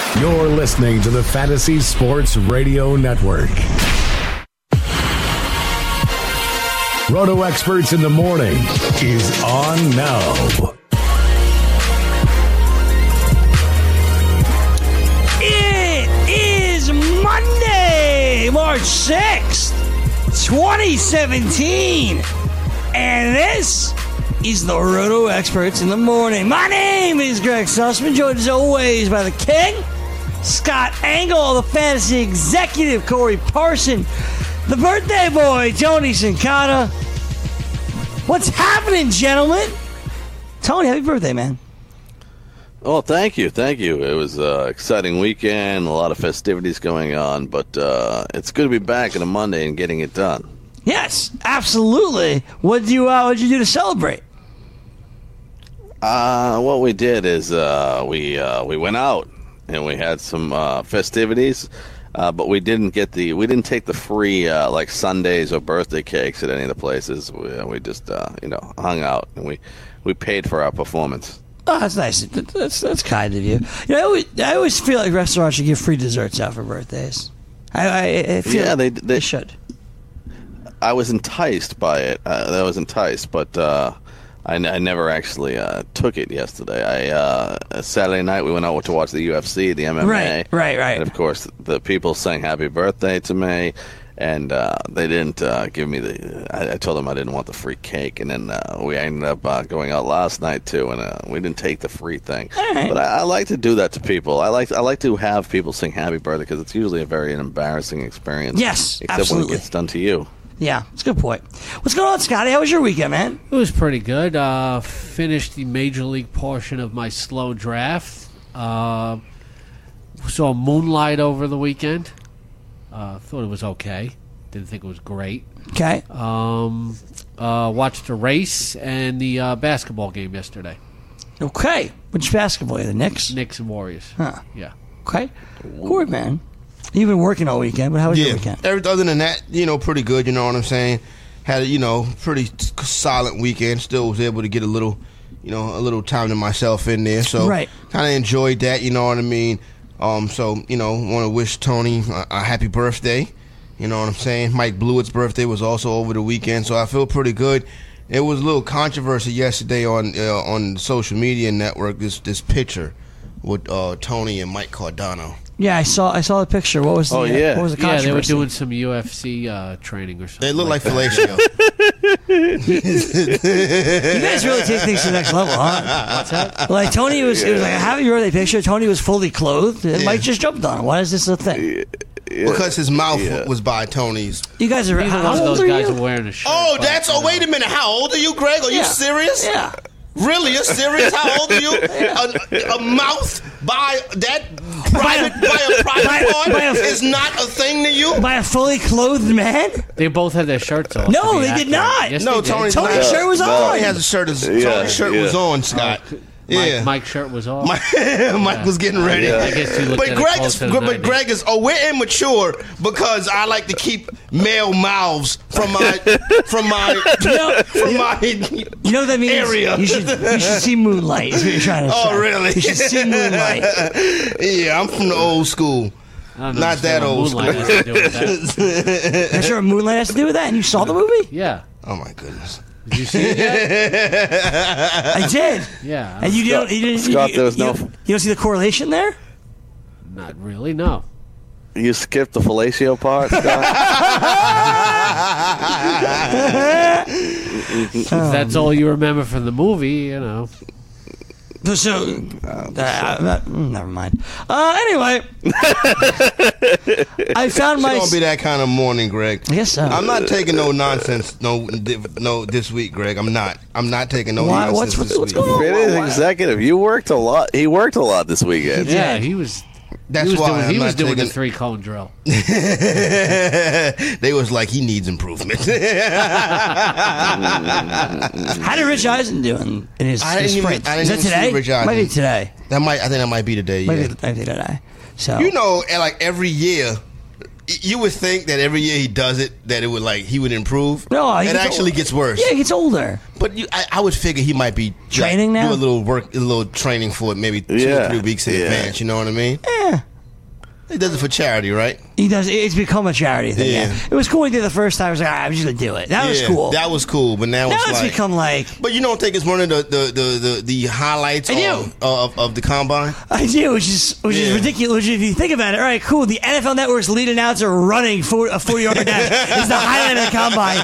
You're listening to the Fantasy Sports Radio Network. Roto Experts in the Morning is on now. It is Monday, March 6th, 2017. And this is the Roto Experts in the Morning. My name is Greg Sussman, joined as always by the King, Scott Engel, the fantasy executive, Corey Parson, the birthday boy, Tony Sincata. What's happening, gentlemen? Tony, happy birthday, man. Oh, thank you. It was an exciting weekend, a lot of festivities going on, but it's good to be back on a Monday and getting it done. Yes, absolutely. What'd you do to celebrate? What we did is we went out and we had some festivities, but we didn't take the free like sundaes or birthday cakes at any of the places. We just hung out and we paid for our performance. Oh, that's nice. That's kind of you. I always feel like restaurants should give free desserts out for birthdays. I feel they should. I was enticed by it. But I never actually took it yesterday. Saturday night we went out to watch the UFC, the MMA. Right. And of course, the people sang happy birthday to me, and they didn't give me I told them I didn't want the free cake, and then we ended up going out last night too, and we didn't take the free thing. Right. But I like to do that to people. I like to have people sing happy birthday because it's usually a very embarrassing experience. Yes, except absolutely. when it gets done to you. Yeah, that's a good point. What's going on, Scotty? How was your weekend, man? It was pretty good. Finished the major league portion of my slow draft. Saw Moonlight over the weekend. Thought it was okay. Didn't think it was great. Okay. Watched the race and the basketball game yesterday. Okay. Which basketball? The Knicks? Knicks and Warriors. Huh. Yeah. Okay. Good, man. You've been working all weekend, but how was your weekend? Other than that, pretty good, you know what I'm saying? Had a, pretty solid weekend. Still was able to get a little time to myself in there. So right. Kind of enjoyed that, you know what I mean? Want to wish Tony a happy birthday. You know what I'm saying? Mike Blewett's birthday was also over the weekend, so I feel pretty good. It was a little controversy yesterday on the social media network, this picture with Tony and Mike Cardano. Yeah, I saw the picture. What was the yeah. What was the controversy? Yeah, they were doing some UFC training or something. They look like fellatio. You guys really take things to the next level, huh? What's that? Like Tony it was like a happy birthday picture. Tony was fully clothed, and Mike just jumped on him. Why is this a thing? Because his mouth was by Tony's. You guys are Neither one how of old those are guys you? are wearing a shirt. Wait a minute. How old are you, Greg? Are you serious? Yeah. Really? You're serious? How old are you? A mouth by that private part is not a thing to you? By a fully clothed man? They both had their shirts off. No, to be they did accurate. not. Yes, No, they did. Tony's shirt was on. Tony has a shirt. Tony's shirt was on, Scott. Yeah. Mike's shirt was off. Mike was getting ready. I guess you looked But at it Greg closer is, than I but did. Greg is. Oh, we're immature because I like to keep male mouths from my You know what that means? area. You should see Moonlight. Is what you're trying to say. Oh, really? You should see Moonlight. Yeah, I'm from the old school. I don't Not that understand what old Moonlight has to do with that. Not sure what Moonlight has to do with that. And you saw the movie? Yeah. Oh my goodness. Did you see it yet? I did. Yeah. And you didn't. Scott, there was you no- don't see the correlation there? Not really, no. You skipped the fellatio part, Scott? If that's all you remember from the movie, So, never mind. Anyway, I found It's my. gonna be that kind of morning, Greg. I guess so. I'm not taking no nonsense. No, this week, Greg. I'm not taking no Why? nonsense What's this week. going on? It is executive. You worked a lot. He worked a lot this weekend. Yeah, he was. That's he was why doing, I'm he not was doing the taking- 3-cone drill. They was like, he needs improvement. How did Rich Eisen do in his sprint? I Is didn't that even today? see Rich Eisen. Might be today. I think that might be today. Yeah. Might be today. So Like every year, You would think that every year he does it, that it would he would improve. No, it actually gets worse. Yeah, he gets older. But I would figure he might be training now. Do a little training for it, maybe 2 or 3 weeks in advance. You know what I mean? Yeah. He does it for charity, right? He does. It's become a charity thing. Yeah. It was cool when he did the first time. I was like, I'm just gonna do it. That was cool. That was cool. But now it's become like. But you don't think it's one of the highlights of the combine? I do, which is ridiculous. Which, if you think about it, all right, cool. The NFL Network's lead announcer running a 40-yard dash is the highlight of the combine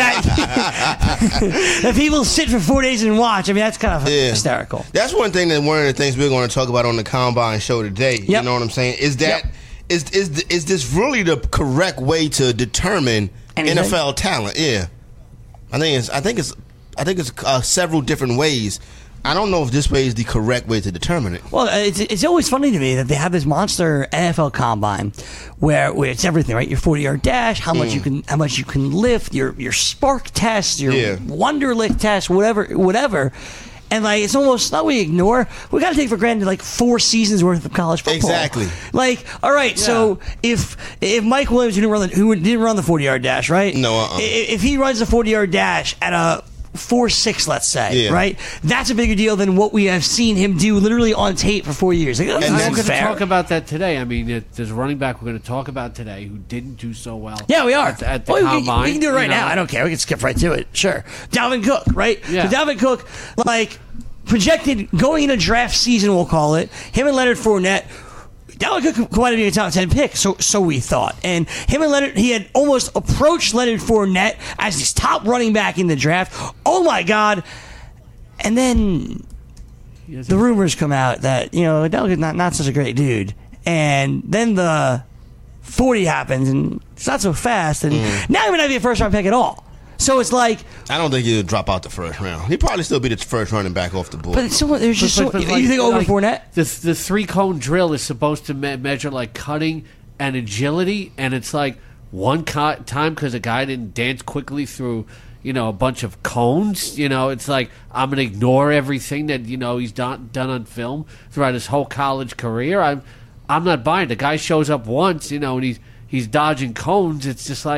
that people sit for 4 days and watch. I mean, that's kind of hysterical. That's one of the things we're going to talk about on the combine show today. Yep. You know what I'm saying? Is that. Yep. Is this really the correct way to determine NFL talent? Yeah, I think it's several different ways. I don't know if this way is the correct way to determine it. Well, it's always funny to me that they have this monster NFL combine where it's everything, right? Your 40-yard dash, how much you can lift, your spark test, your Wonderlic test, whatever. And it's almost not we ignore. We got to take for granted 4 seasons worth of college football. Exactly. All right. Yeah. So if Mike Williams who didn't run the 40-yard dash, right? No. If he runs the 40-yard dash at a 4.6, let's say, right? That's a bigger deal than what we have seen him do literally on tape for 4 years. And we're going to talk about that today. I mean, there's a running back we're going to talk about today who didn't do so well. Yeah, we are. At the combine. We can do it right now. I don't care. We can skip right to it. Sure. Dalvin Cook, right? Yeah. So Dalvin Cook, projected going into draft season, we'll call it, him and Leonard Fournette. Dalvin Cook might be a top 10 pick, so we thought. And him and Leonard, he had almost approached Leonard Fournette as his top running back in the draft. Oh my God! And then the rumors come out that Dalvin Cook's not such a great dude. And then the 40 happens, and it's not so fast. And now he might not be a first round pick at all. So it's I don't think he'll drop out the first round. He'd probably still be the first running back off the board. But there's just you think over Fournette? The 3-cone drill is supposed to measure cutting and agility, and it's one time because a guy didn't dance quickly through a bunch of cones. It's I'm gonna ignore everything that he's done on film throughout his whole college career. I'm not buying. The guy shows up once, and he's dodging cones. It's just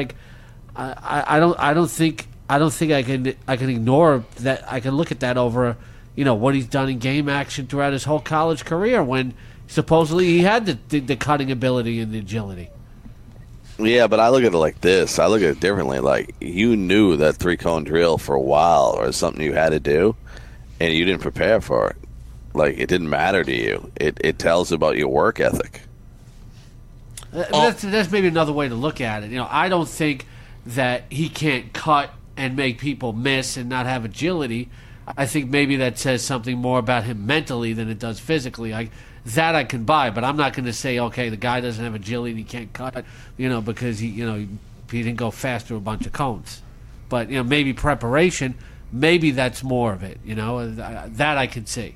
I don't think I can ignore that. I can look at that over what he's done in game action throughout his whole college career when supposedly he had the cutting ability and the agility. Yeah, but I look at it like this. I look at it differently. You knew that 3-cone drill for a while or something you had to do, and you didn't prepare for it. It didn't matter to you. It tells about your work ethic. That's maybe another way to look at it. I don't think that he can't cut and make people miss and not have agility. I think maybe that says something more about him mentally than it does physically. That I can buy, but I'm not going to say, okay, the guy doesn't have agility and he can't cut, because he didn't go fast through a bunch of cones. But maybe preparation, maybe that's more of it. That I can see.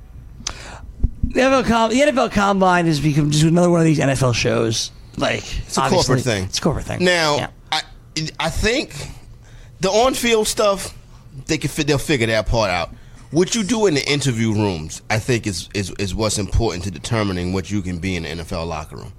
The NFL Combine has become just another one of these NFL shows. It's a corporate thing. It's a corporate thing. Now, I think the on-field stuff, they'll figure that part out. What you do in the interview rooms, I think, is what's important to determining what you can be in the NFL locker room.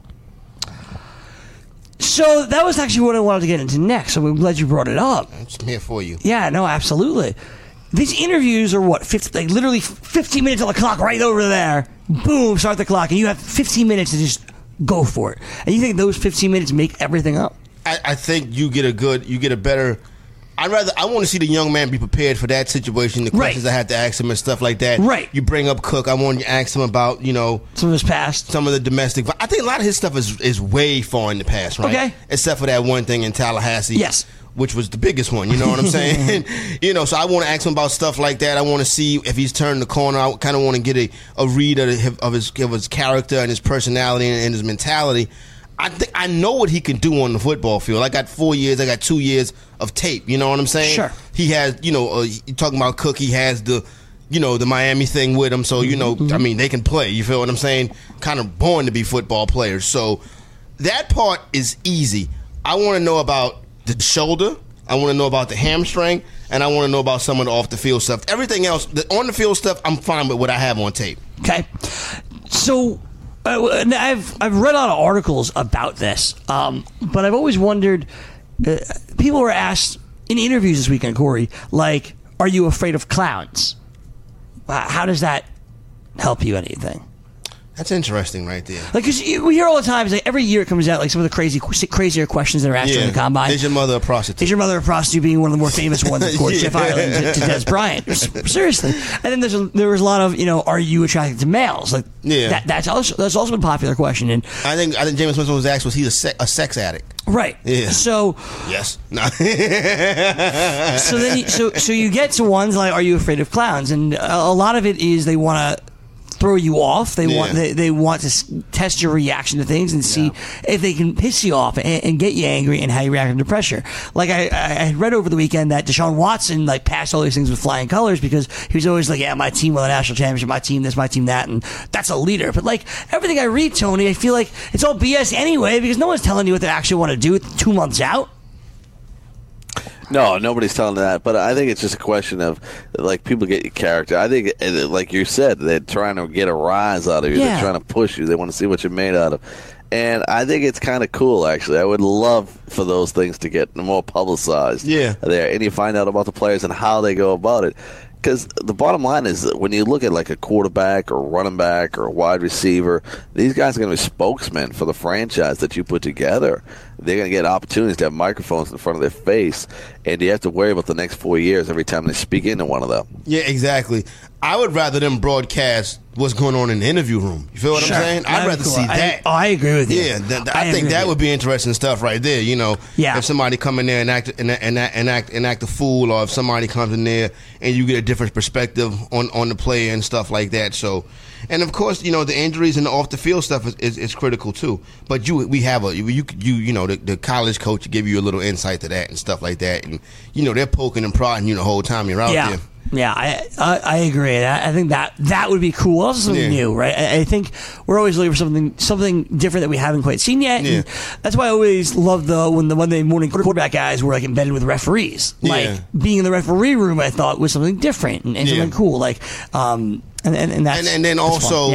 So that was actually what I wanted to get into next. So I'm glad you brought it up. I'm here for you. Yeah, no, absolutely. These interviews are literally 15 minutes on the clock right over there. Boom, start the clock, and you have 15 minutes to just go for it. And you think those 15 minutes make everything up? I think you get a better. I want to see the young man be prepared for that situation. The questions I have to ask him and stuff like that. Right. You bring up Cook. I want you to ask him about some of his past, some of the domestic. I think a lot of his stuff is way far in the past, right? Okay. Except for that one thing in Tallahassee. Yes. Which was the biggest one, you know what I'm saying? So I want to ask him about stuff like that. I want to see if he's turned the corner. I kind of want to get a read of his character and his personality and his mentality. I think I know what he can do on the football field. I got 4 years. I got 2 years of tape. You know what I'm saying? Sure. He has, you're talking about Cook. He has the Miami thing with him. So, I mean, they can play. You feel what I'm saying? Kind of born to be football players. So that part is easy. I want to know about the shoulder. I want to know about the hamstring. And I want to know about some of the off-the-field stuff. Everything else, the on-the-field stuff, I'm fine with what I have on tape. Okay. So I've read a lot of articles about this, but I've always wondered. People were asked in interviews this weekend, Corey, like, "Are you afraid of clowns?" How does that help you? Anything? That's interesting, right there. Like, cause we hear all the time, like, every year it comes out, like, some of the crazier questions that are asked during the combine. Is your mother a prostitute? Is your mother a prostitute? Being one of the more famous ones, of course, Jeff Ireland to Des Bryant. Seriously. And then there was a lot of, are you attracted to males? Like, that's also been a popular question. And I think James Winston was asked, was he a sex addict? Right. Yeah. So yes. No. so you get to ones like, are you afraid of clowns? And a lot of it is they want to throw you off. They want to test your reaction to things and see if they can piss you off and get you angry and how you react under pressure. Like I had read over the weekend that Deshaun Watson passed all these things with flying colors because he was always like, yeah, my team won a national championship, my team this, my team that, and that's a leader. But everything I read, Tony, I feel like it's all BS anyway because no one's telling you what they actually want to do 2 months out. No, nobody's telling that, but I think it's just a question of, people get your character. I think, like you said, they're trying to get a rise out of you. Yeah. They're trying to push you. They want to see what you're made out of. And I think it's kind of cool, actually. I would love for those things to get more publicized there. And you find out about the players and how they go about it. Because the bottom line is that when you look at a quarterback or running back or a wide receiver, these guys are going to be spokesmen for the franchise that you put together. They're going to get opportunities to have microphones in front of their face, and you have to worry about the next 4 years every time they speak into one of them. Yeah, exactly. I would rather them broadcast what's going on in the interview room. You feel what I'm saying? I'd rather see that. I agree with you. Yeah, I think that would be interesting stuff right there. Yeah. If somebody come in there and act a fool, or if somebody comes in there and you get a different perspective on the player and stuff like that. So, and of course, the injuries and the off the field stuff is critical too. But the college coach give you a little insight to that and stuff like that, and they're poking and prodding you the whole time you're out there. Yeah, I agree. I think that would be cool. Also something new, right? I think we're always looking for something different that we haven't quite seen yet. Yeah. And that's why I always love when the Monday morning quarterback guys were embedded with referees. Being in the referee room, I thought was something different and something cool. And then also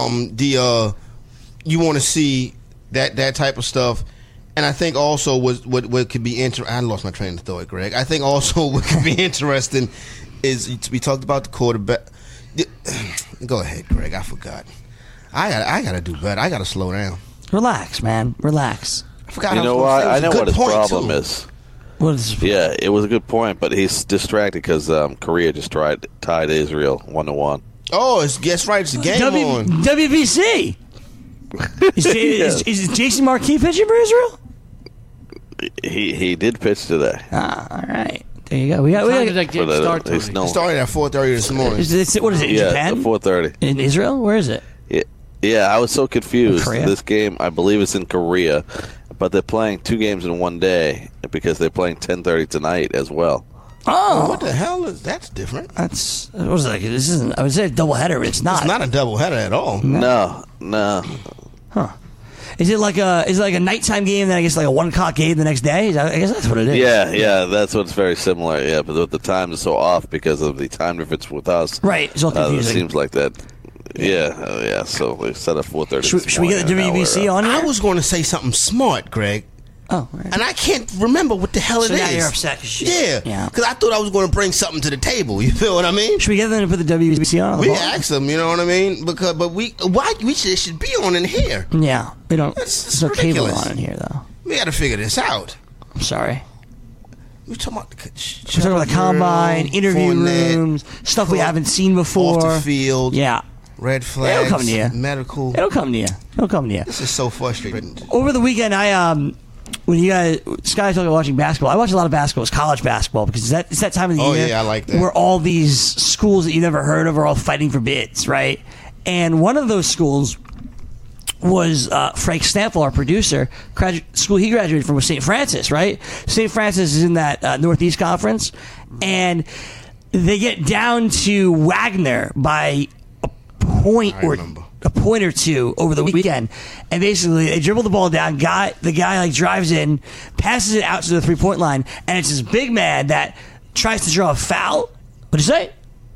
you want to see that type of stuff. And I think also what could be interesting. I lost my train of thought, Greg. I think also what could be interesting is we talked about the quarterback. Go ahead, Greg. I forgot. I gotta do better. I gotta slow down. Relax, man. Relax. I forgot. I know what his problem is. What is his problem? Yeah, it was a good point, but he's distracted because Korea just tied Israel 1-1. Oh, guess right. It's a game on WBC. Is Jason Marquis pitching for Israel? He did pitch today. All right. There you go. We got that game start. It started at 4:30 this morning. What is it? In Japan? 4:30 in Israel. Where is it? Yeah, I was so confused. This game, I believe, it's in Korea, but they're playing 2 games in one day because they're playing 10:30 tonight as well. Oh, what the hell is that's different? That's what was it? This isn't. I would say a doubleheader, but it's not. It's not a doubleheader at all. No. Huh. Is it like a nighttime game? Then I guess like a 1 o'clock game the next day. I guess that's what it is. Yeah, that's what's very similar. Yeah, but the time is so off because of the time difference with us. Right, it's all confusing. It seems like that. Yeah. So we set up 4:30. Should we get the WBC on here? I was going to say something smart, Greg. Oh, right. And I can't remember what the hell it is. Now you're upset. Yeah. Because I thought I was going to bring something to the table. You feel what I mean? Should we get them to put the WBC on? We asked them, you know what I mean? But we should be on in here. Yeah, we don't. There's no cable on in here though. We got to figure this out. I'm sorry. We're talking about the combine, interview rooms, stuff we haven't seen before. Off the field. Yeah. Red flags. It'll come to you. Medical. It'll come to you. This is so frustrating. Over the weekend, when you guys, Sky talking about watching basketball, I watch a lot of basketball. It's college basketball because it's that time of the year. Oh, yeah, I like that. Where all these schools that you never heard of are all fighting for bids, right? And one of those schools was Frank Stample, our producer. School he graduated from was St. Francis, right? St. Francis is in that Northeast Conference. And they get down to Wagner by a point or two over the weekend, and basically they dribble the ball down. The guy drives in, passes it out to the 3-point line, and it's this big man that tries to draw a foul. What'd you say?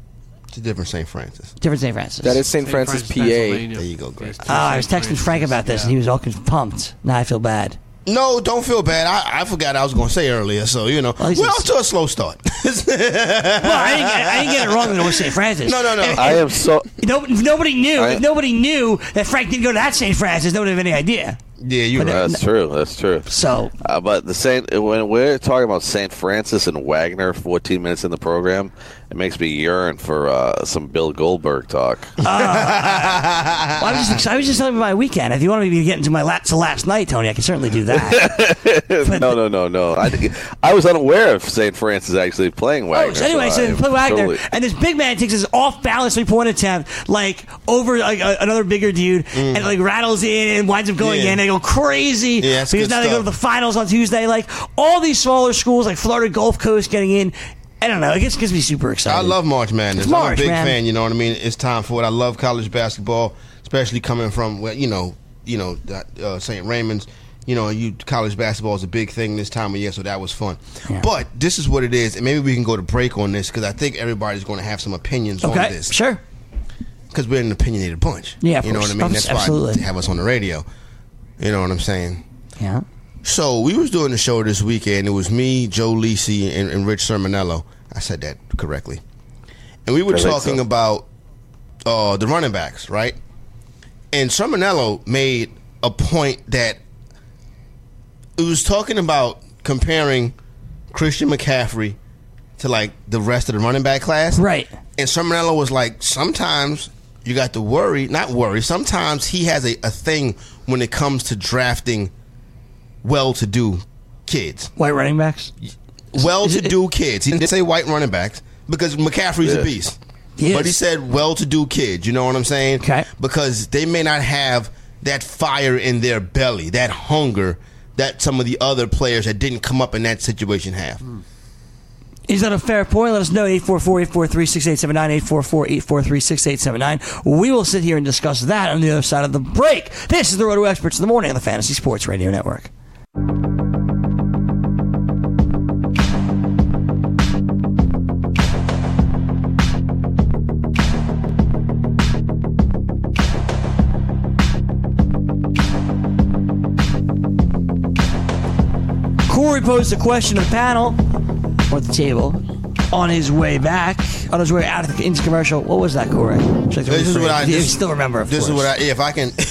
It's a different St. Francis. Different St. Francis. That is St. Francis, PA. There you go, Greg. I was texting Frank about this, and he was all pumped. Now I feel bad. No, don't feel bad. I forgot I was going to say earlier, so, we're off to a slow start. Well, I didn't get it wrong that it was St. Francis. No. I am so. If nobody knew that Frank didn't go to that St. Francis, nobody would have any idea. Yeah, you're right. That's true. That's true. So, but when we're talking about St. Francis and Wagner, 14 minutes in the program, it makes me yearn for some Bill Goldberg talk. I was just telling you my weekend. If you want me to get into my last night, Tony, I can certainly do that. No. I was unaware of St. Francis actually playing Wagner. So anyway, so they play Wagner, totally. and this big man takes his off-balance 3-point attempt, over another bigger dude, and rattles in and winds up going in. They go crazy because now they go to the finals on Tuesday. All these smaller schools, like Florida Gulf Coast, getting in. I don't know. It gets me super excited. I love March Madness. I'm a big man. fan. You know what I mean? It's time for it. I love college basketball, especially coming from St. Raymond's. College basketball is a big thing this time of year, so that was fun. Yeah. But this is what it is, and maybe we can go to break on this because I think everybody's going to have some opinions on this. Sure. Because we're an opinionated bunch. Yeah, you know what I mean. That's why they have us on the radio. You know what I'm saying? Yeah. So we was doing the show this weekend. It was me, Joe Lisi, and Rich Sermonello. I said that correctly. And we were talking about the running backs, right? And Sermonello made a point that it was talking about comparing Christian McCaffrey to the rest of the running back class. Right. And Sermonello was like, sometimes you got to sometimes he has a thing when it comes to drafting well-to-do kids. White running backs? Well-to-do kids. He didn't say white running backs because McCaffrey's a beast. But he said well-to-do kids. You know what I'm saying? Okay. Because they may not have that fire in their belly, that hunger that some of the other players that didn't come up in that situation have. Is that a fair point? Let us know, 844-843-6879, 844-843-6879. We will sit here and discuss that on the other side of the break. This is the Roto Experts in the Morning on the Fantasy Sports Radio Network. Corey posed a question to the panel or the table on his way back, on his way out of the into commercial. What was that, Corey? This is what I still remember. This is what if I can.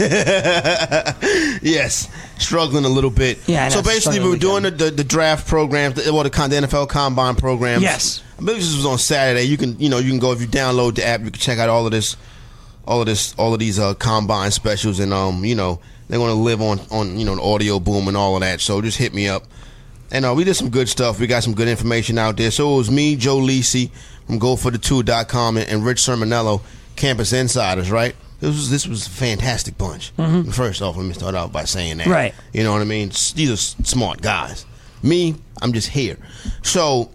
Yes, struggling a little bit. Yeah. So basically, we were doing the draft programs, the NFL Combine programs. Yes. I believe this was on Saturday. You can go if you download the app. You can check out all of these Combine specials, and they're going to live on the audio boom and all of that. So just hit me up. And we did some good stuff. We got some good information out there. So it was me, Joe Lisi from GoForThe2.com, and Rich Sermonello, Campus Insiders, right? This was a fantastic bunch. Mm-hmm. First off, let me start out by saying that. Right. You know what I mean? These are smart guys. Me, I'm just here. So,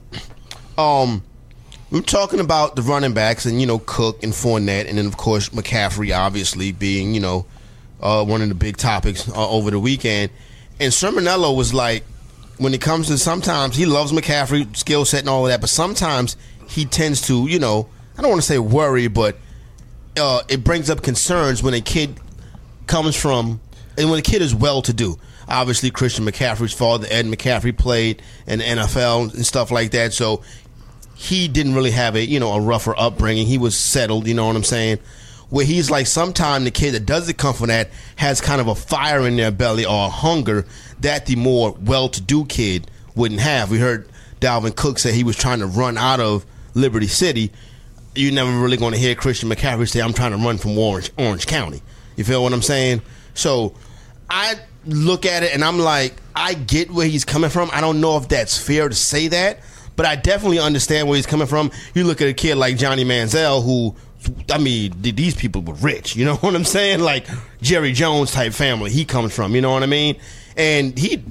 we're talking about the running backs and, Cook and Fournette, and then, of course, McCaffrey, obviously, being, one of the big topics over the weekend. And Sermonello was like, when it comes to sometimes he loves McCaffrey, skill set and all of that, but sometimes he tends to, I don't want to say worry, but it brings up concerns when a kid comes from, and when a kid is well-to-do. Obviously, Christian McCaffrey's father, Ed McCaffrey, played in the NFL and stuff like that, so he didn't really have a rougher upbringing. He was settled, you know what I'm saying? Where he's like, sometimes the kid that doesn't come from that has kind of a fire in their belly or a hunger that the more well-to-do kid wouldn't have. We heard Dalvin Cook say he was trying to run out of Liberty City. You're never really going to hear Christian McCaffrey say, I'm trying to run from Orange County. You feel what I'm saying? So I look at it and I'm like, I get where he's coming from. I don't know if that's fair to say that, but I definitely understand where he's coming from. You look at a kid like Johnny Manziel, who, these people were rich. You know what I'm saying? Like Jerry Jones type family he comes from. You know what I mean? And he's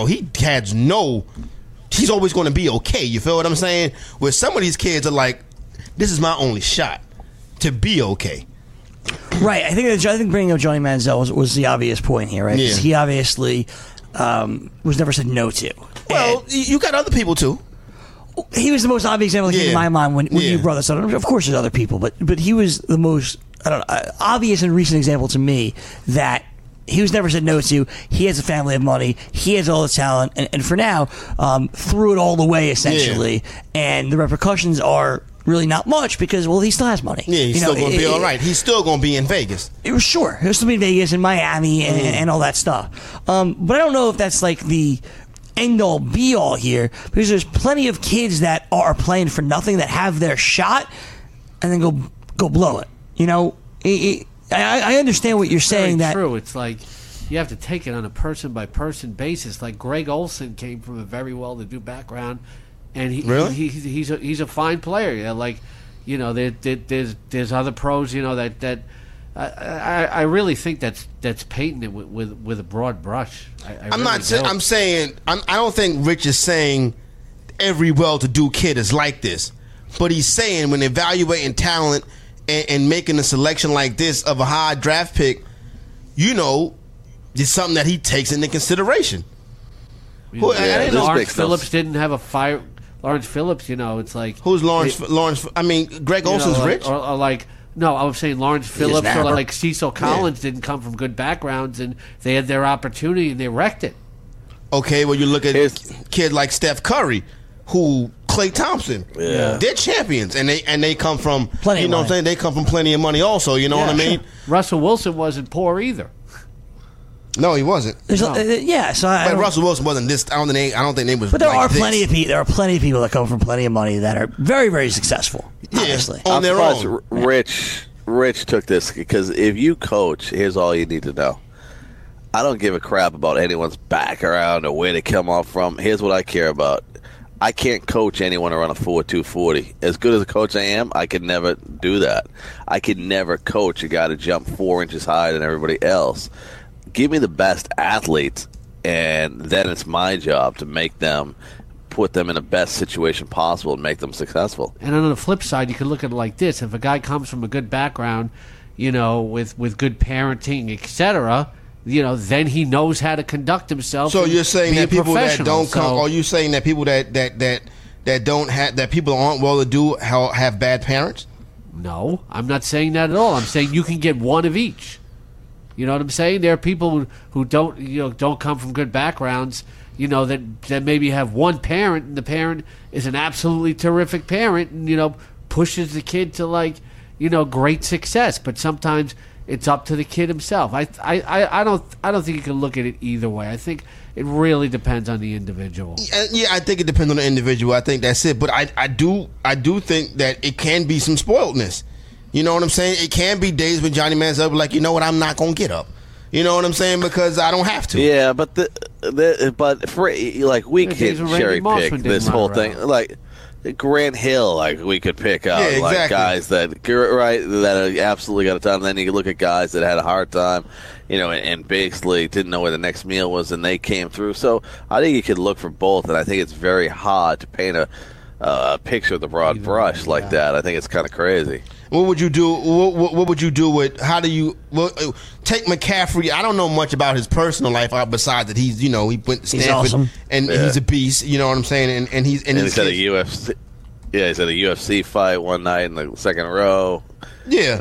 always going to be okay. You feel what I'm saying? Where some of these kids are like, this is my only shot to be okay. Right. I think bringing up Johnny Manziel was the obvious point here, right? Yeah. He obviously was never said no to. Well, you got other people too. he was the most obvious example that came to my mind when Yeah. you brought this up. Of course, there's other people, but he was the most obvious and recent example to me that he was never said no to. He has a family of money. He has all the talent, and for now, threw it all the way essentially. And the repercussions are really not much because, well, he still has money. Yeah, he's still going to be all right. He's still going to be in Vegas. Sure, he'll still be in Vegas and Miami and all that stuff. But I don't know if that's like the end-all, be-all here, because there's plenty of kids that are playing for nothing, that have their shot, and then go blow it. You know, I understand what you're saying. Very that true. It's like you have to take it on a person-by-person basis. Like Greg Olson came from a very well-to-do background, and he's a fine player. Yeah, like, you know, there's other pros. You know that I really think that's painting it with a broad brush. I'm not saying. I'm saying. I don't think Rich is saying every well-to-do kid is like this, but he's saying when evaluating talent and making a selection like this of a high draft pick, you know, it's something that he takes into consideration. Lawrence Phillips didn't have a fire. Lawrence Phillips, you know, it's like who's Lawrence? Lawrence. I mean, Greg Olson's rich. Or like. No, I was saying Lawrence Phillips or like Cecil Collins didn't come from good backgrounds, and they had their opportunity and they wrecked it. Okay, well, you look at a kid like Steph Curry, who Klay Thompson, they're champions, and they come from plenty. You know what I'm saying? They come from plenty of money, also. You know what I mean? Russell Wilson wasn't poor either. No, he wasn't. So but Russell Wilson wasn't this. I don't think they was. But there like are this. plenty of people. There are plenty of people that come from plenty of money that are very, very successful. Obviously, on their own. Rich took this because if you coach, here's all you need to know. I don't give a crap about anyone's background or where they come off from. Here's what I care about. I can't coach anyone to run a 4.240. As good as a coach I am, I could never do that. I could never coach a guy to jump 4 inches higher than everybody else. Give me the best athletes, and then it's my job to make them, put them in the best situation possible and make them successful. And on the flip side, you could look at it like this. If a guy comes from a good background, you know, with good parenting, etc., you know, then he knows how to conduct himself. So you're saying that people that don't come, or are you saying that people that don't have, that people aren't well to do have bad parents? No, I'm not saying that at all. I'm saying you can get one of each. You know what I'm saying? There are people who don't come from good backgrounds, you know, that maybe have one parent, and the parent is an absolutely terrific parent, and, you know, pushes the kid to, like, you know, great success. But sometimes it's up to the kid himself. I don't think you can look at it either way. I think it really depends on the individual. Yeah, I think it depends on the individual. I think that's it. But I do think that it can be some spoiledness. You know what I'm saying? It can be days when Johnny Manziel be like, you know what, I'm not gonna get up. You know what I'm saying? Because I don't have to. Yeah, but but for like we can cherry pick this whole thing. Like Grant Hill, like we could pick out like guys that absolutely got a time. Then you can look at guys that had a hard time, you know, and basically didn't know where the next meal was, and they came through. So I think you could look for both, and I think it's very hard to paint a picture of the broad brush like that. I think it's kind of crazy. What would you do? What would you do with? How do you take McCaffrey? I don't know much about his personal life besides that he's, you know, he went to Stanford awesome. and he's a beast. You know what I'm saying? And he's had a UFC. Yeah, he's had a UFC fight one night in the second row. Yeah.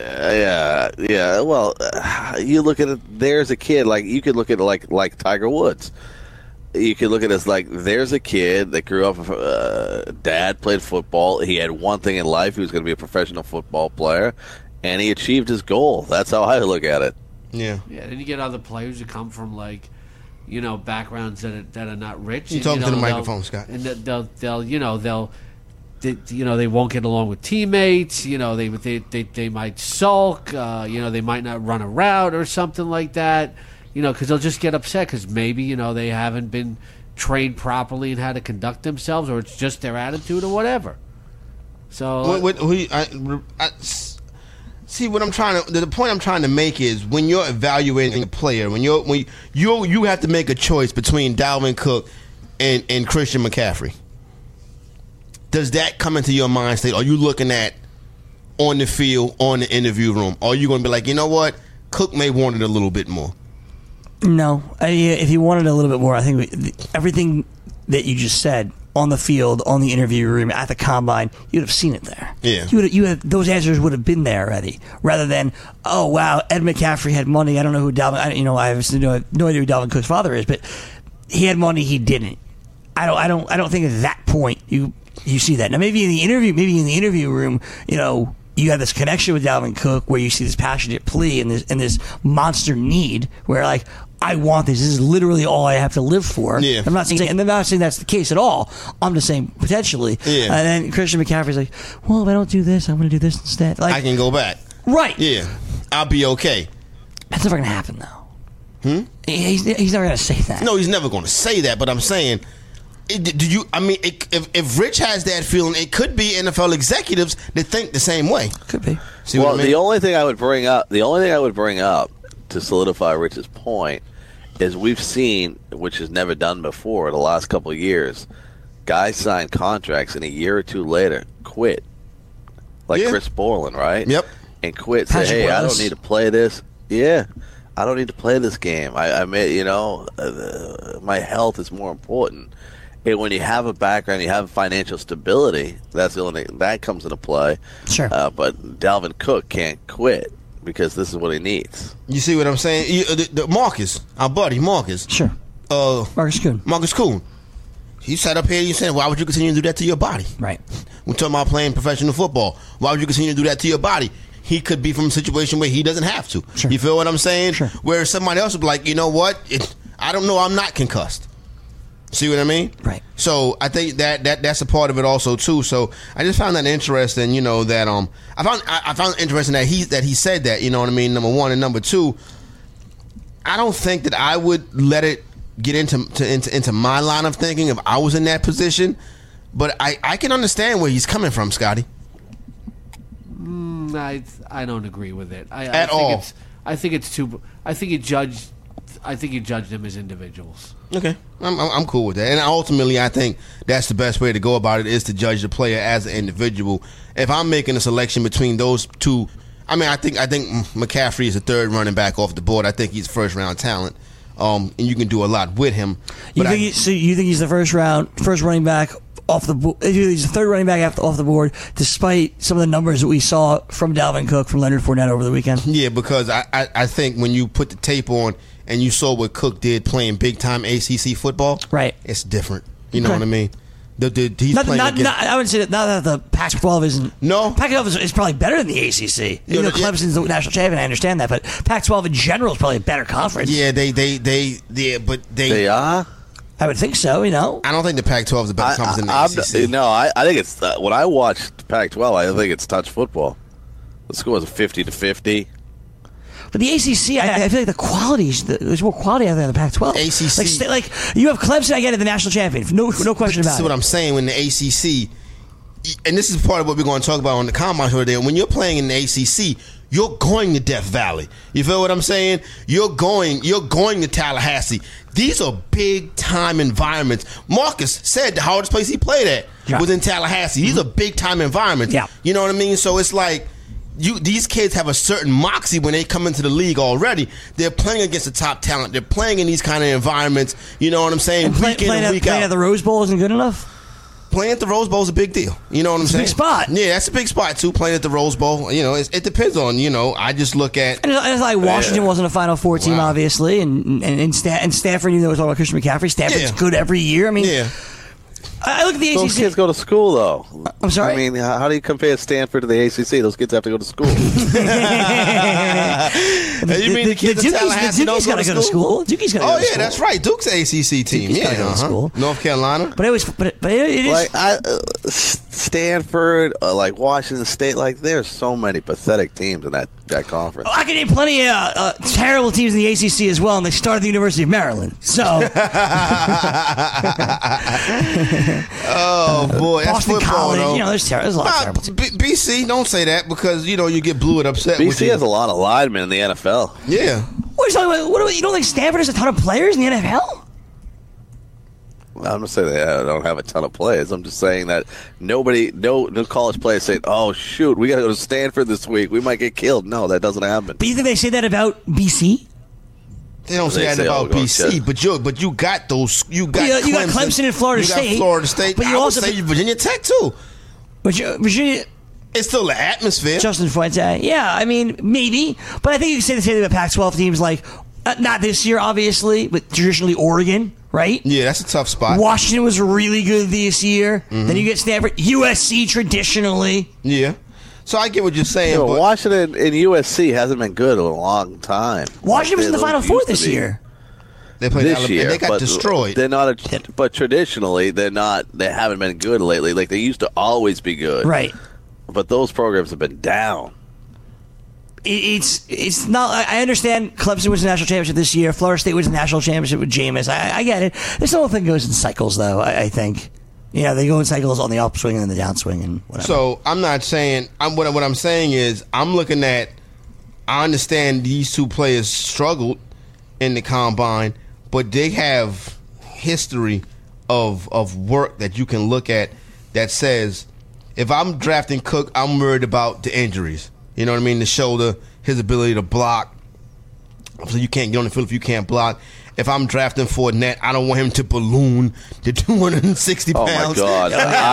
Well, you look at it. There's a kid like you could look at it like Tiger Woods. You could look at it as like there's a kid that grew up. Dad played football. He had one thing in life. He was going to be a professional football player, and he achieved his goal. That's how I look at it. Yeah. Yeah. Then you get other players who come from, like, you know, backgrounds that are not rich. You talking to the microphone, Scott? And they won't get along with teammates. You know, they might sulk. You know, they might not run a route or something like that. You know, because they'll just get upset because maybe, you know, they haven't been trained properly in how to conduct themselves, or it's just their attitude or whatever. So, see what I'm trying to. The point I'm trying to make is when you're evaluating a player, when you have to make a choice between Dalvin Cook and Christian McCaffrey. Does that come into your mind state? Are you looking at on the field, on the interview room? Or are you going to be like, you know what, Cook may want it a little bit more? No. If he wanted a little bit more, I think everything that you just said on the field, on the interview room, at the combine, you'd have seen it there. Yeah. Those answers would have been there already, rather than, oh wow, Ed McCaffrey had money. I don't know who Dalvin. I have no idea who Dalvin Cook's father is, but he had money. He didn't. I don't think at that point you see that. Now maybe in the interview room, you have this connection with Dalvin Cook where you see this passionate plea and this monster need where, like, I want this. This is literally all I have to live for. Yeah. I'm not saying that's the case at all. I'm just saying potentially. Yeah. And then Christian McCaffrey's like, well, if I don't do this, I'm going to do this instead. Like, I can go back. Right. Yeah. I'll be okay. That's never going to happen, though. He's never going to say that. No, he's never going to say that, but I'm saying, if Rich has that feeling, it could be NFL executives that think the same way. Could be. See what I mean? The only thing I would bring up to solidify Rich's point is we've seen, which is never done before the last couple of years, guys sign contracts and a year or two later quit. Like Chris Borland, right? Yep. And quit, say, hey, I don't need to play this. Yeah. I don't need to play this game. My health is more important. And when you have a background, you have financial stability, that's the only thing that comes into play. Sure. But Dalvin Cook can't quit because this is what he needs. You see what I'm saying? Marcus, our buddy Marcus. Sure. Marcus Kuhn. Marcus Kuhn. He sat up here and you said, why would you continue to do that to your body? Right. We're talking about playing professional football. Why would you continue to do that to your body? He could be from a situation where he doesn't have to. Sure. You feel what I'm saying? Sure. Where somebody else would be like, you know what? I don't know. I'm not concussed. See what I mean? Right. So I think that's a part of it also too. So I just found that interesting. That I found it interesting that he said that. You know what I mean? Number one, and number two, I don't think that I would let it get into my line of thinking if I was in that position. But I can understand where he's coming from, Scotty. I don't agree with it. At all. I think you judged them as individuals. Okay, I'm cool with that, and ultimately, I think that's the best way to go about it is to judge the player as an individual. If I'm making a selection between those two, I think McCaffrey is a third running back off the board. I think he's first round talent, and you can do a lot with him. You think he's the first running back off the board? He's the third running back off the board, despite some of the numbers that we saw from Dalvin Cook, from Leonard Fournette over the weekend. Yeah, because I think when you put the tape on and you saw what Cook did playing big time ACC football, right? It's different. You know what I mean? I would say that not that the Pac-12 isn't. No, Pac-12 is probably better than the ACC. Clemson's the national champion. I understand that, but Pac-12 in general is probably a better conference. Yeah, they are. I would think so. I don't think the Pac-12 is a better conference than the ACC. No, I think it's when I watched Pac-12, I think it's touch football. The score is 50-50. But the ACC, I feel like the quality there's more quality out there than the Pac-12. ACC, like you have Clemson, I get it, the national champion, no question about it. This is what I'm saying. When the ACC, and this is part of what we're going to talk about on the Combine show today. When you're playing in the ACC, you're going to Death Valley. You feel what I'm saying? You're going to Tallahassee. These are big time environments. Marcus said the hardest place he played at was in Tallahassee. These are big time environments. Yeah. You know what I mean? So it's like, these kids have a certain moxie when they come into the league already. They're playing against the top talent. They're playing in these kind of environments. You know what I'm saying? Playing at the Rose Bowl isn't good enough? Playing at the Rose Bowl is a big deal. You know what I'm saying? It's a big spot. Yeah, that's a big spot too. Playing at the Rose Bowl, it depends on. I just look at. And it's like Washington wasn't a Final Four team, obviously, and Stanford. You know, we're talking about Christian McCaffrey. Stanford's good every year. I mean, I look at the ACC. Those kids go to school, though. I'm sorry? I mean, how do you compare Stanford to the ACC? Those kids have to go to school. You mean the kids in Tallahassee don't go to school? Duke's got to go to school. Oh, yeah, that's right. Duke's ACC team. Duke's gotta go to school. North Carolina. But it is. Like, Stanford, like Washington State, like there's so many pathetic teams in that conference. I can name plenty of terrible teams in the ACC as well, and they started at the University of Maryland. So, oh boy, that's Boston football, College. though. There's a lot of terrible teams. BC, don't say that because you get Blewett upset. BC has a lot of linemen in the NFL. Yeah. What are you talking about? You don't think Stanford has a ton of players in the NFL? I'm not saying they don't have a ton of players. I'm just saying that no college players say, "Oh shoot, we got to go to Stanford this week. We might get killed." No, that doesn't happen. But you think they say that about BC? They don't say that about BC, but you got those. You got Clemson and Florida State. You got Florida State, but you also say Virginia Tech too. Virginia. It's still the atmosphere. Justin Fuente. Yeah, I mean, maybe. But I think you can say the same thing about Pac-12 teams like, not this year, obviously, but traditionally Oregon, right? Yeah, that's a tough spot. Washington was really good this year. Mm-hmm. Then you get Stanford. USC traditionally. Yeah. So I get what you're saying. But Washington and USC hasn't been good in a long time. Washington was in the Final Four this year. They played this year. They got destroyed. They're not, but traditionally they're not. They haven't been good lately. Like they used to always be good. Right. But those programs have been down. It's not. I understand Clemson was the national championship this year. Florida State was the national championship with Jameis. I get it. This whole thing goes in cycles, though. I think. Yeah, they go in cycles on the upswing and the downswing and whatever. So I'm not saying. What I'm saying is I'm looking at. I understand these two players struggled in the combine, but they have history of work that you can look at that says. If I'm drafting Cook, I'm worried about the injuries. You know what I mean? The shoulder, his ability to block. So you can't get on the field if you can't block. If I'm drafting Fournette, I don't want him to balloon to 260 pounds. Oh, my God.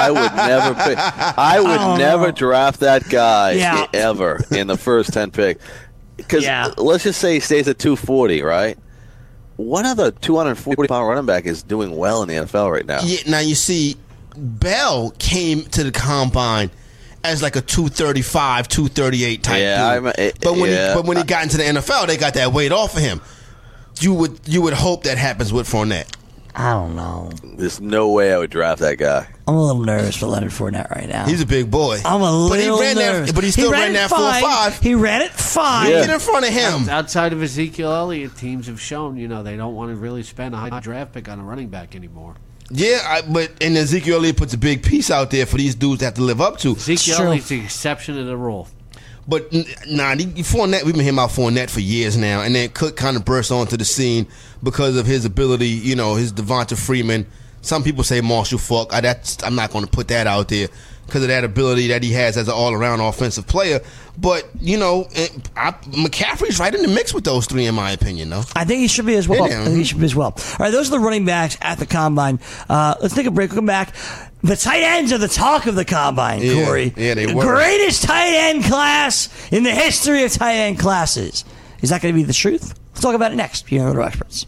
I would never draft that guy ever in the first 10 pick. Because let's just say he stays at 240, right? What other 240-pound running back is doing well in the NFL right now? Yeah, now, you see, Bell came to the combine as like a 235, 238 type dude. But when he got into the NFL, they got that weight off of him. You would hope that happens with Fournette. I don't know. There's no way I would draft that guy. I'm a little nervous for Leonard Fournette right now. He's a big boy. I'm a little nervous. But he still ran that 4.5. He ran it 5. Get in front of him. Outside of Ezekiel Elliott, teams have shown, they don't want to really spend a high draft pick on a running back anymore. Yeah, but Ezekiel Elliott puts a big piece out there for these dudes to have to live up to. Ezekiel Elliott's the exception to the rule. But Fournette, we've been hearing about Fournette for years now, and then Cook kind of burst onto the scene because of his ability, his Devonta Freeman. Some people say Marshall Faulk. I'm not going to put that out there because of that ability that he has as an all-around offensive player. But, McCaffrey's right in the mix with those three, in my opinion, though. I think he should be as well. All right, those are the running backs at the Combine. Let's take a break. We'll come back. The tight ends are the talk of the Combine, Corey. Yeah, they were. Greatest tight end class in the history of tight end classes. Is that going to be the truth? Let's talk about it next here on Roto Experts.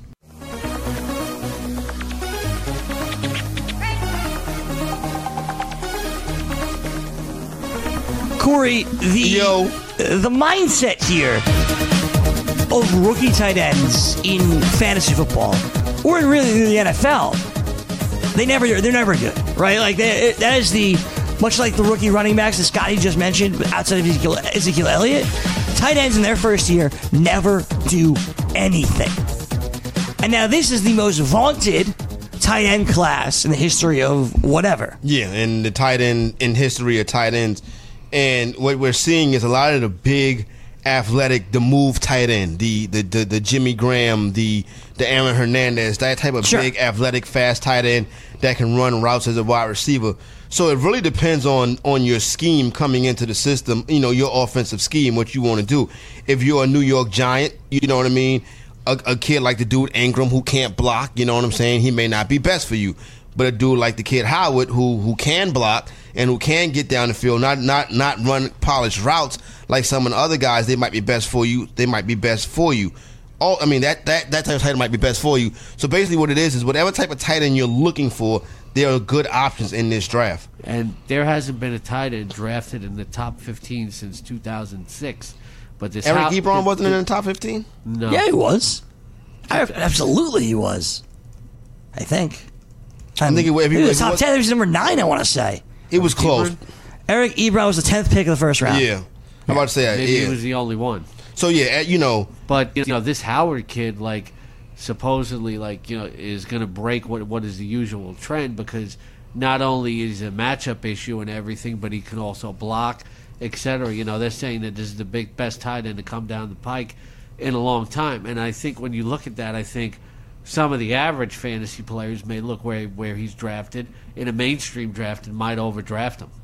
Corey, the mindset here of rookie tight ends in fantasy football, or in really the NFL, they're never good, right? Like that is much like the rookie running backs that Scotty just mentioned, outside of Ezekiel Elliott. Tight ends in their first year never do anything. And now this is the most vaunted tight end class in the history of whatever. Yeah, and the tight end in history of tight ends. And what we're seeing is a lot of the big, athletic, the move tight end, the Jimmy Graham, the Aaron Hernandez, that type of big, athletic, fast tight end that can run routes as a wide receiver. So it really depends on your scheme coming into the system, your offensive scheme, what you want to do. If you're a New York Giant, you know what I mean, a kid like the dude Ingram who can't block, you know what I'm saying, he may not be best for you. But a dude like the kid Howard who can block and who can get down the field, not run polished routes like some of the other guys, they might be best for you. They might be best for you. That type of tight end might be best for you. So basically what it is whatever type of tight end you're looking for, there are good options in this draft. And there hasn't been a tight end drafted in the top 15 since 2006. But this Eric Ebron wasn't in the top 15? No. Yeah, he was. Absolutely he was. I think. I think if he was top 10, he was number 9, I want to say. It was close. Eric Ebron was the 10th pick of the first round. Yeah. I'm about to say that. Maybe he was the only one. So, But, this Howard kid, supposedly, is going to break what is the usual trend because not only is it a matchup issue and everything, but he can also block, etc. They're saying that this is the best tight end to come down the pike in a long time. And I think when you look at that, I think some of the average fantasy players may look where he's drafted in a mainstream draft and might overdraft him.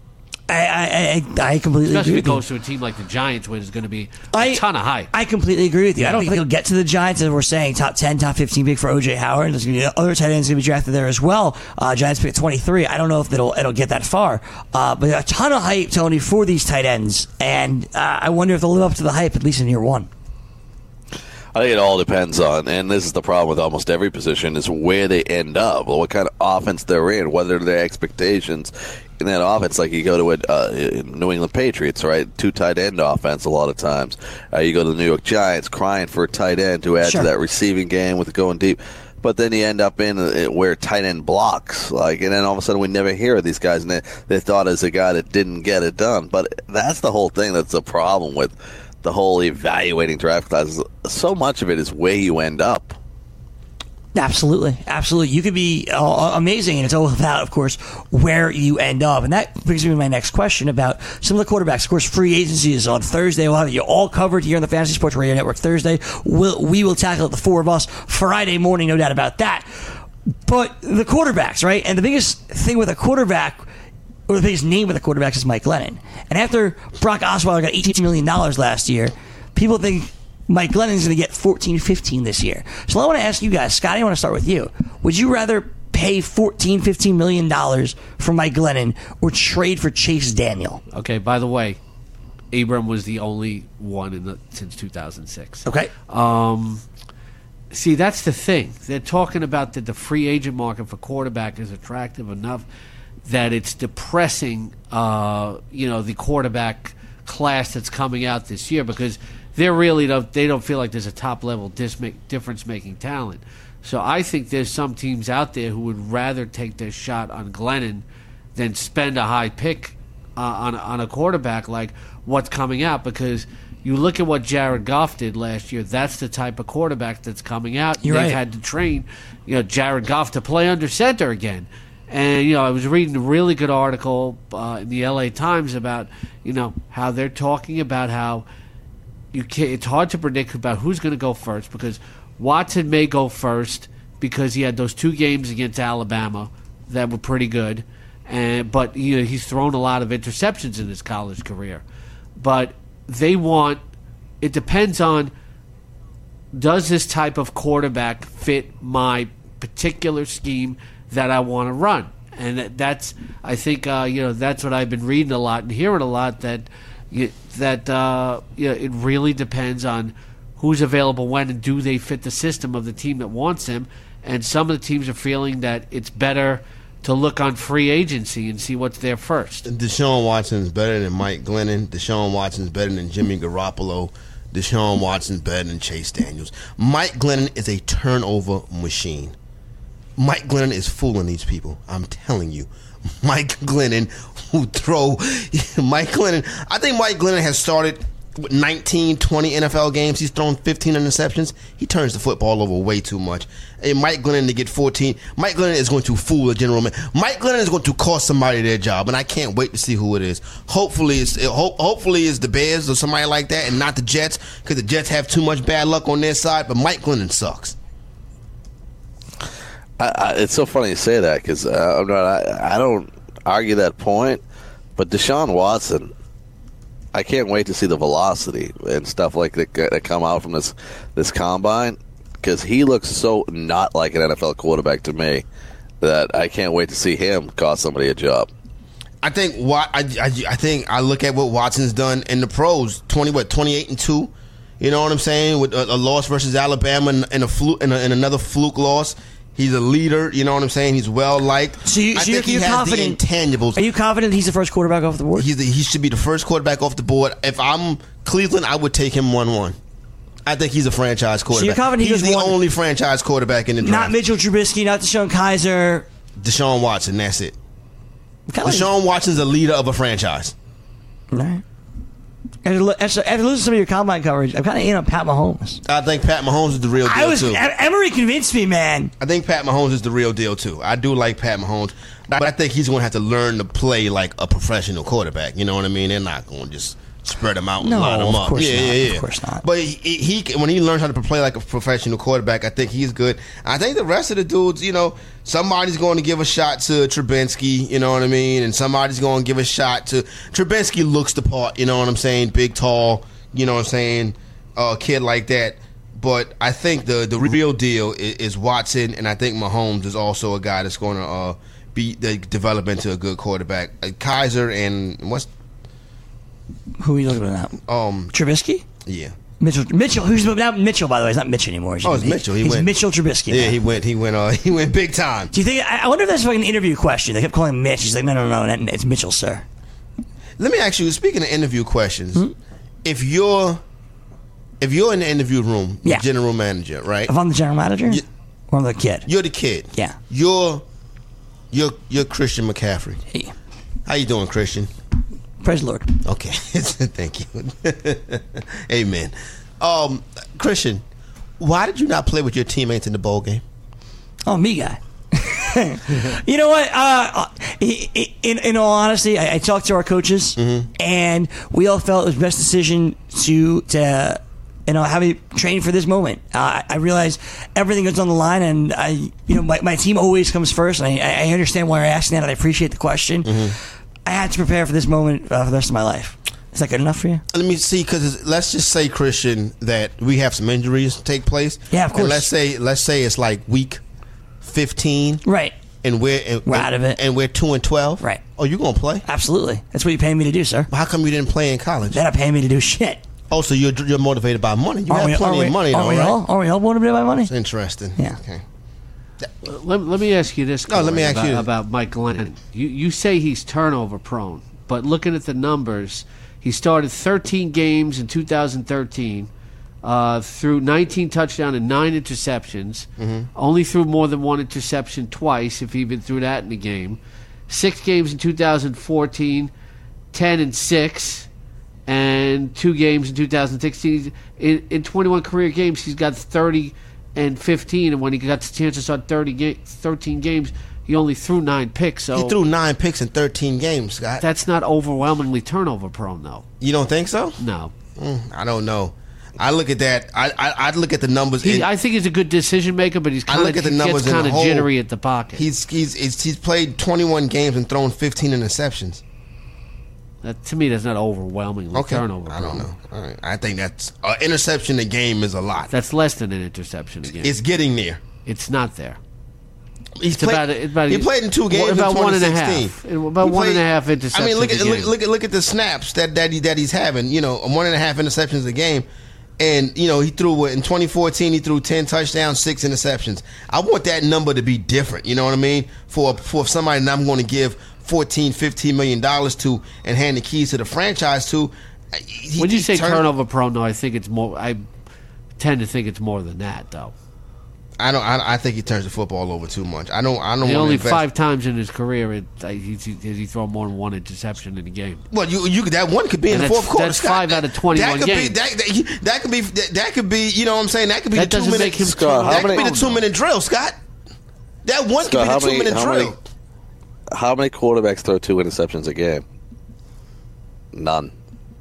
I completely Especially agree if it with you. goes to a team like the Giants, where there's going to be a ton of hype. I completely agree with you. I don't think he'll get to the Giants, as we're saying, top 10, top 15 pick for O.J. Howard. There's going to be other tight ends going to be drafted there as well. Giants pick 23. I don't know if it'll get that far. But a ton of hype, Tony, for these tight ends. And I wonder if they'll live up to the hype, at least in year one. I think it all depends on, and this is the problem with almost every position, is where they end up, or what kind of offense they're in, what are their expectations in that offense. Like you go to a New England Patriots, right? 2 tight end offense a lot of times. You go to the New York Giants, crying for a tight end to add to that receiving game with going deep. But then you end up in where tight end blocks, and then all of a sudden we never hear of these guys, and they're thought as a guy that didn't get it done. But that's the whole thing. That's the problem with the whole evaluating draft classes. So much of it is where you end up. Absolutely. You could be amazing, and it's all about, of course, where you end up. And that brings me to my next question about some of the quarterbacks. Of course, free agency is on Thursday. We'll have you all covered here on the Fantasy Sports Radio Network Thursday. We will tackle it, the 4 of us, Friday morning, no doubt about that. But the quarterbacks, right? And the biggest thing with a quarterback, or the biggest name with the quarterbacks, is Mike Glennon. And after Brock Osweiler got $18 million last year, people think Mike Glennon's going to get 14, 15 this year. So I want to ask you guys, Scotty, I want to start with you. Would you rather pay $14, $15 million for Mike Glennon or trade for Chase Daniel? Okay, by the way, Abram was the only one since 2006. Okay. See, that's the thing. They're talking about that the free agent market for quarterback is attractive enough that it's depressing, the quarterback class that's coming out this year, because they don't feel like there's a top level difference making talent. So I think there's some teams out there who would rather take their shot on Glennon than spend a high pick on a quarterback like what's coming out, because you look at what Jared Goff did last year. That's the type of quarterback that's coming out. They've had to train, Jared Goff to play under center again. And, I was reading a really good article in the LA Times about, how they're talking about how it's hard to predict about who's going to go first, because Watson may go first because he had those 2 games against Alabama that were pretty good. But he's thrown a lot of interceptions in his college career. But it depends on, does this type of quarterback fit my particular scheme that I want to run? And that's, I think, that's what I've been reading a lot and hearing a lot, that it really depends on who's available when, and do they fit the system of the team that wants them. And some of the teams are feeling that it's better to look on free agency and see what's there first. Deshaun Watson's better than Mike Glennon. Deshaun Watson's better than Jimmy Garoppolo. Deshaun Watson's better than Chase Daniels. Mike Glennon is a turnover machine. Mike Glennon is fooling these people. I'm telling you. Mike Glennon I think Mike Glennon has started 19, 20 NFL games. He's thrown 15 interceptions. He turns the football over way too much. And Mike Glennon to get 14. Mike Glennon is going to fool the general man. Mike Glennon is going to cost somebody their job, and I can't wait to see who it is. Hopefully it's the Bears or somebody like that, and not the Jets, because the Jets have too much bad luck on their side. But Mike Glennon sucks. It's so funny you say that, because I don't argue that point, but Deshaun Watson, I can't wait to see the velocity and stuff like that come out from this combine, because he looks so not like an NFL quarterback to me that I can't wait to see him cost somebody a job. I think I look at what Watson's done in the pros, 28-2. You know what I'm saying? With a loss versus Alabama and another fluke loss. He's a leader, you know what I'm saying? He's well liked. I think he has confident, the intangibles. Are you confident he's the first quarterback off the board? He should be the first quarterback off the board. If I'm Cleveland, I would take him 1-1. I think he's a franchise quarterback. So you're confident he's the only franchise quarterback in the draft. Not Mitchell Trubisky, not Deshaun Kaiser. Deshaun Watson, that's it. Deshaun Watson's a leader of a franchise. All right. After losing some of your combine coverage, I'm kind of in on Pat Mahomes. I think Pat Mahomes is the real deal, too. Emery convinced me, man. I think Pat Mahomes is the real deal, too. I do like Pat Mahomes, but I think he's going to have to learn to play like a professional quarterback. You know what I mean? They're not going to just spread them out and No, line them of up. course not. Yeah. Of course not. But he when he learns how to play like a professional quarterback, I think he's good. I think the rest of the dudes, somebody's going to give a shot to Trubinsky, you know what I mean? And somebody's going to give a shot to Trubinsky. Looks the part, you know what I'm saying? Big, tall, you know what I'm saying? Kid like that. But I think the real deal is Watson, and I think Mahomes is also a guy that's going to develop into a good quarterback. Kaiser and Who are you looking at now? Trubisky? Yeah. Mitchell. Who's now Mitchell? By the way, it's not Mitch anymore. It's Mitchell. He's Mitchell Trubisky. Yeah, now. he went big time. Do you think? I wonder if that's like an interview question. They kept calling him Mitch. He's like, no, it's Mitchell, sir. Let me ask you. Speaking of interview questions, if you're in the interview room, Yeah. general manager, right? If I'm the general manager, or I'm the kid. You're the kid. Yeah. You're Christian McCaffrey. Hey, How you doing, Christian? praise the Lord. Okay, thank you. Amen. Christian, why did you not play with your teammates in the bowl game? Oh, me guy. You know what? In all honesty, I talked to our coaches, and we all felt it was the best decision to have me train for this moment. I realize everything goes on the line, and my team always comes first. And I understand why you're asking that, and I appreciate the question. I had to prepare for this moment for the rest of my life. Is that good enough for you? Let me see, because let's just say, Christian, that we have some injuries take place. Yeah, of course. And let's say it's like week 15, Right. and we're out of it, and we're 2-12. Right. Oh, you gonna play? Absolutely. That's what you're paying me to do, sir. How come you didn't play in college? They're not paying me to do shit. Oh, so you're motivated by money. You have plenty of money, though, right? Are we all motivated by money? It's interesting. Yeah. Okay. Let me ask you this. No, let me ask about, you about Mike Glennon. You say he's turnover prone, but looking at the numbers, he started 13 games in 2013, threw 19 touchdowns and 9 interceptions. Only threw more than 1 interception twice, if he even threw that in the game. 6 games in 2014, 10-6, and 2 games in 2016. In 21 career games, he's got 30 and 15, and when he got the chance to start 13 games, he only threw 9 picks. So He threw 9 picks in 13 games, Scott. that's not overwhelmingly turnover prone, though. You don't think so? No. I don't know. I look at that. I look at the numbers. I think he's a good decision maker, but he's I look at the numbers in kind the of whole. jittery at the pocket. He's played 21 games and thrown 15 interceptions. That, to me, that's not overwhelmingly Okay, turnover I don't prone. know. All right, I think that's interception a game is a lot. That's less than an interception again. It's getting there. It's not there. He played in 2 games about in 2016. 1.5. About 1.5 interceptions. I mean, look a game. look at the snaps that he's having. 1.5 interceptions a game, and he threw in 2014. He threw 10 touchdowns, 6 interceptions. I want that number to be different. You know what I mean? For somebody that I'm going to give $14-15 million to and hand the keys to the franchise to. When you say turnover prone, though, I think it's more. I tend to think it's more than that, though. I think he turns the football over too much. I don't. Only 5 times in his career has he thrown more than 1 interception in a game. Well, you that one could be in the fourth quarter. That's 5 out of 21 games. That could be. You know what I'm saying? That could be that the 2 minute. Make him Scott, that could be the 2-minute drill, Scott. That one could be the 2-minute drill. How many quarterbacks throw 2 interceptions a game? None.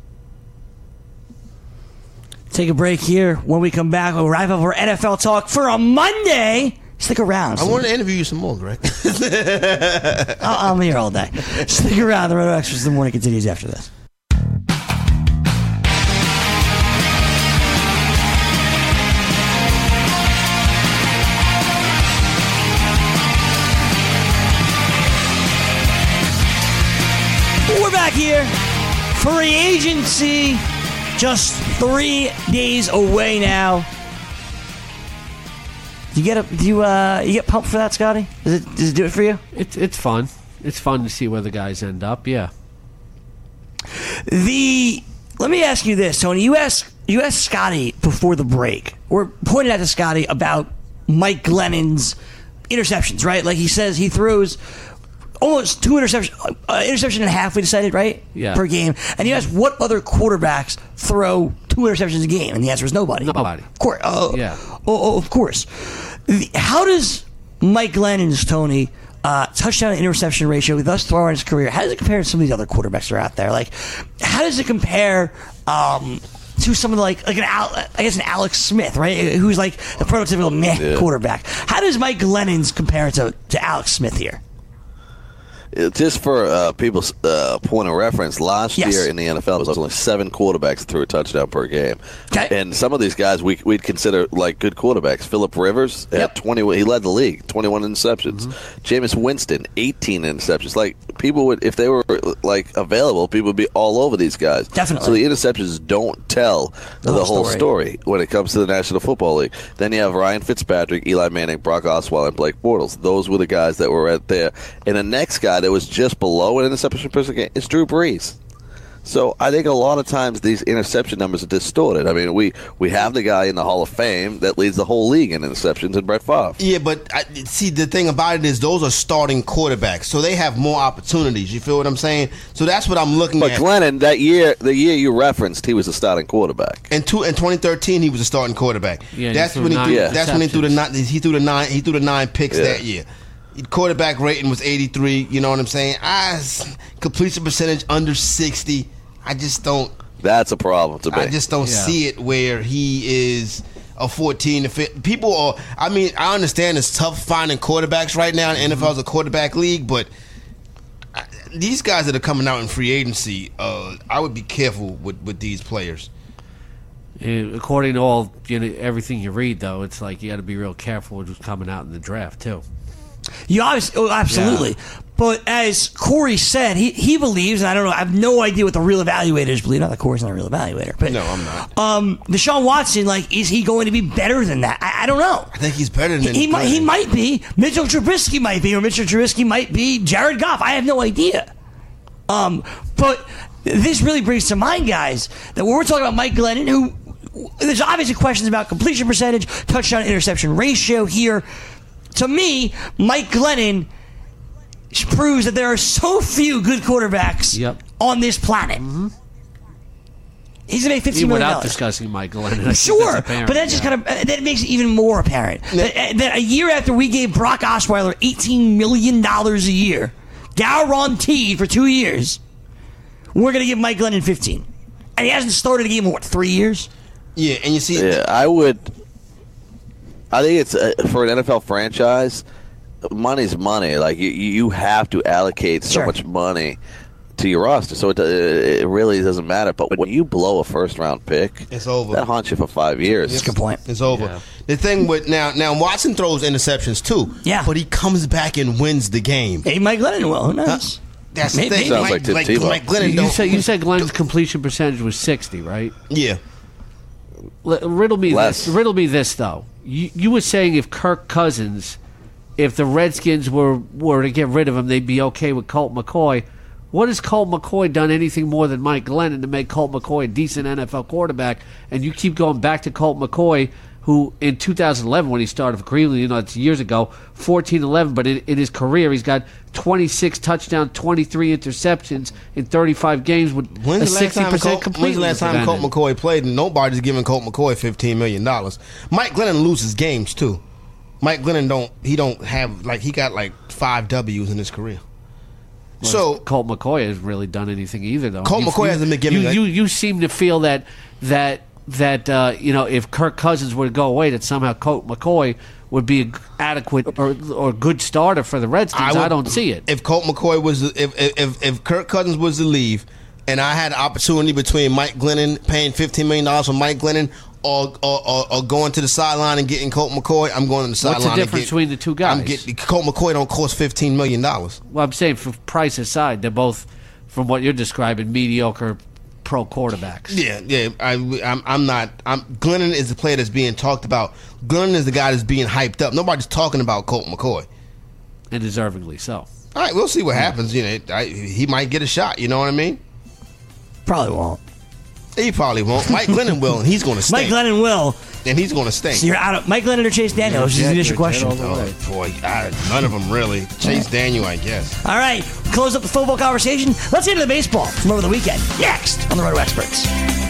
Take a break here. When we come back, we'll wrap up our NFL talk for a Monday. Stick around. I want to interview you some more, Greg. I'm here all day. Stick around. The Roto Experts in the Morning continues after this. We're back here. Free agency. Just 3 days away now. Do you get pumped for that, Scotty? Does it do it for you? It's fun. It's fun to see where the guys end up. Yeah. Let me ask you this, Tony. You asked Scotty before the break, or pointed out to Scotty about Mike Glennon's interceptions, right? Like he says he throws almost 2 interceptions, interception and a half, we decided, right? Yeah. Per game. And you asked what other quarterbacks throw 2 interceptions a game, and the answer is nobody. Nobody. Of course. Yeah. Of course. How does Mike Glennon's, Tony, touchdown to interception ratio, thus far in his career, how does it compare to some of these other quarterbacks that are out there? Like, how does it compare to someone like an Alex Smith, right? Who's like the prototypical quarterback. How does Mike Glennon's compare to Alex Smith here? Just for people's point of reference, last year in the NFL, it was only 7 quarterbacks that threw a touchdown per game. Okay. And some of these guys we'd consider like good quarterbacks. Phillip Rivers had 20. He led the league, 21 interceptions. Jameis Winston, 18 interceptions. Like, people would, if they were like available, people would be all over these guys. Definitely. So the interceptions don't tell the whole story when it comes to the National Football League. Then you have Ryan Fitzpatrick, Eli Manning, Brock Osweiler, and Blake Bortles. Those were the guys that were right there. And the next guy that was just below an interception per game is Drew Brees. So I think a lot of times these interception numbers are distorted. I mean, we have the guy in the Hall of Fame that leads the whole league in interceptions in Brett Favre. Yeah, but see, the thing about it is those are starting quarterbacks, so they have more opportunities. You feel what I'm saying? So that's what I'm looking at. But Glennon, the year you referenced, he was a starting quarterback. In 2013, he was a starting quarterback. Yeah, that's when he threw the 9 picks that year. Quarterback rating was 83. You know what I'm saying? Completion percentage under 60. I just don't. That's a problem to me. I just don't see it where he is a 14 to 15. People are. I mean, I understand it's tough finding quarterbacks right now. The NFL is a quarterback league, but these guys that are coming out in free agency, I would be careful with these players. According to everything you read, though, it's like you got to be real careful with who's coming out in the draft too. You absolutely. Yeah. But as Corey said, he believes, and I don't know, I have no idea what the real evaluators believe. Not that Corey's not a real evaluator, but no, I'm not. Deshaun Watson, like, is he going to be better than that? I don't know. I think he's better than he might be. Mitchell Trubisky might be, or Mitchell Trubisky might be Jared Goff. I have no idea. But this really brings to mind, guys, that when we're talking about Mike Glennon, who there's obviously questions about completion percentage, touchdown interception ratio here. To me, Mike Glennon proves that there are so few good quarterbacks on this planet. Mm-hmm. He's going to make $15 million. Without discussing Mike Glennon. Sure, apparent, but that just kind of that makes it even more apparent. That a year after we gave Brock Osweiler $18 million a year, guaranteed for 2 years, we're going to give Mike Glennon 15. And he hasn't started a game in, 3 years? Yeah, and you see... Yeah, I think it's for an NFL franchise, money's money. Like you have to allocate so much money to your roster, so it really doesn't matter. But when you blow a first-round pick, it's over. That haunts you for 5 years. That's a good point. It's over. Yeah. The thing with now Watson throws interceptions too. Yeah, but he comes back and wins the game. Hey, Mike Glennon will. Who knows? That's the thing. Sounds like Mike Glennon. You said Glennon's completion percentage was 60, right? Yeah. Riddle me this though. You were saying if Kirk Cousins, if the Redskins were to get rid of him, they'd be okay with Colt McCoy. What has Colt McCoy done anything more than Mike Glennon to make Colt McCoy a decent NFL quarterback? And you keep going back to Colt McCoy, who in 2011 when he started for Cleveland, it's years ago, 14-11, but in his career he's got 26 touchdowns, 23 interceptions in 35 games with a 60% completion. When's the last time Colt McCoy played? And nobody's giving Colt McCoy $15 million. Mike Glennon loses games too. Mike Glennon he got 5 W's in his career. Well, so Colt McCoy hasn't really done anything either, though. Colt McCoy hasn't been giving. You seem to feel that if Kirk Cousins were to go away, that somehow Colt McCoy would be an adequate or good starter for the Redskins. I don't see it. If Colt McCoy was, if Kirk Cousins was to leave, and I had an opportunity between Mike Glennon paying $15 million for Mike Glennon or going to the sideline and getting Colt McCoy, I'm going to the sideline. What's the difference between the two guys? Colt McCoy don't cost $15 million. Well, I'm saying for price aside, they're both, from what you're describing, mediocre pro quarterbacks. Yeah. I'm not. Glennon is the player that's being talked about. Glennon is the guy that's being hyped up. Nobody's talking about Colt McCoy, and deservingly so. All right, we'll see what happens. He might get a shot. You know what I mean? Probably won't. He probably won't. Mike Glennon will, and he's going to stink. Mike Glennon will, and he's going to stink. So you're out of Mike Glennon or Chase Daniel? Is the initial question. Oh boy, none of them really. Chase Daniel, I guess. All right, close up the football conversation. Let's get into the baseball from over the weekend. Next on the Roto Experts.